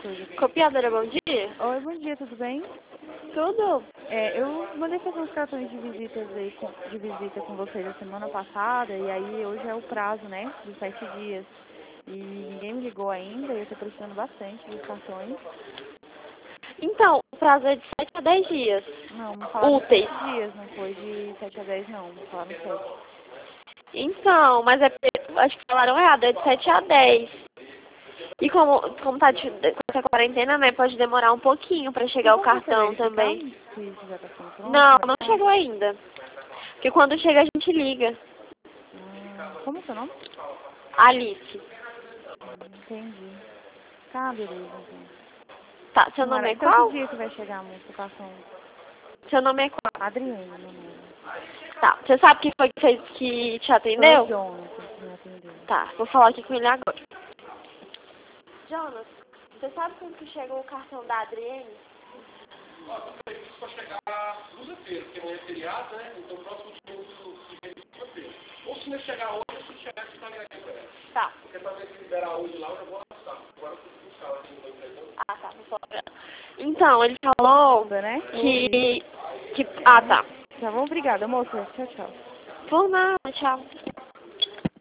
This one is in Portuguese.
coisa. Copiadora, bom dia. Oi, bom dia, tudo bem? Tudo? Eu mandei fazer uns cartões de visitas aí, de visita com vocês a semana passada, e aí hoje é o prazo, né, dos 7 dias. E ninguém me ligou ainda, e eu tô precisando bastante dos cartões. Então, o prazo é de 7 a 10 dias. Não, me falaram Úteis. 7 dias, não foi de 7 a 10 não, me falaram 7. Então, mas acho que falaram errado, é de 7 a 10. E como tá com essa quarentena, né, pode demorar um pouquinho pra chegar o cartão também. Se isso já tá ficando pronto? Não, não chegou ainda. Porque quando chega a gente liga. Como é o seu nome? Alice. Entendi. Tá, beleza, então. Tá, seu nome é Então que qual? dia que vai chegar a notificação? Seu nome é qual? Adriane, meu nome. Tá, você sabe quem foi que te Foi atendeu? o Jonathan que me atendeu. Tá, vou falar aqui com ele agora. Jonas, você sabe quando que chegou o cartão da Adriane? Isso vai chegar segunda-feira, porque amanhã é feriado, né? Então o próximo dia é segunda-feira. Ou se não chegar hoje, se chegar, você pagaria pra ela. Tá. Porque talvez se liberar hoje lá, eu já vou arrastar. Agora eu preciso buscar lá aqui no empresa. Ah, tá, vou falar pra ela. Então, ele falou Né? que... Ah, tá. Tá bom, obrigada, moça. Tchau, tchau. Por nada, tchau.